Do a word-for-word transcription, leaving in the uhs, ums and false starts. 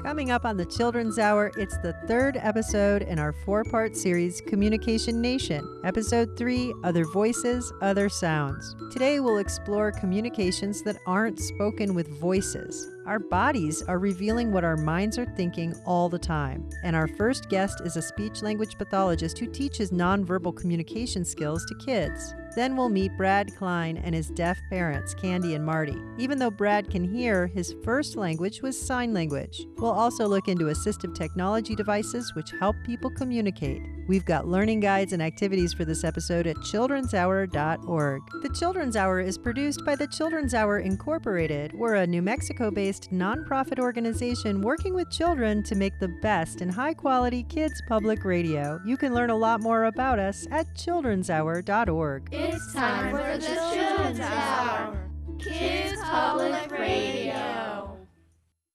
Coming up on the Children's Hour, it's the third episode in our four-part series, Communication Nation. Episode three, Other Voices, Other Sounds. Today we'll explore communications that aren't spoken with voices. Our bodies are revealing what our minds are thinking all the time. And our first guest is a speech-language pathologist who teaches nonverbal communication skills to kids. Then we'll meet Brad Klein and his deaf parents, Candy and Marty. Even though Brad can hear, his first language was sign language. We'll also look into assistive technology devices which help people communicate. We've got learning guides and activities for this episode at children's hour dot org. The Children's Hour is produced by the Children's Hour Incorporated. We're a New Mexico-based nonprofit organization working with children to make the best in high-quality kids public radio. You can learn a lot more about us at children's hour dot org. It's time for the Children's Hour, Kids Public Radio.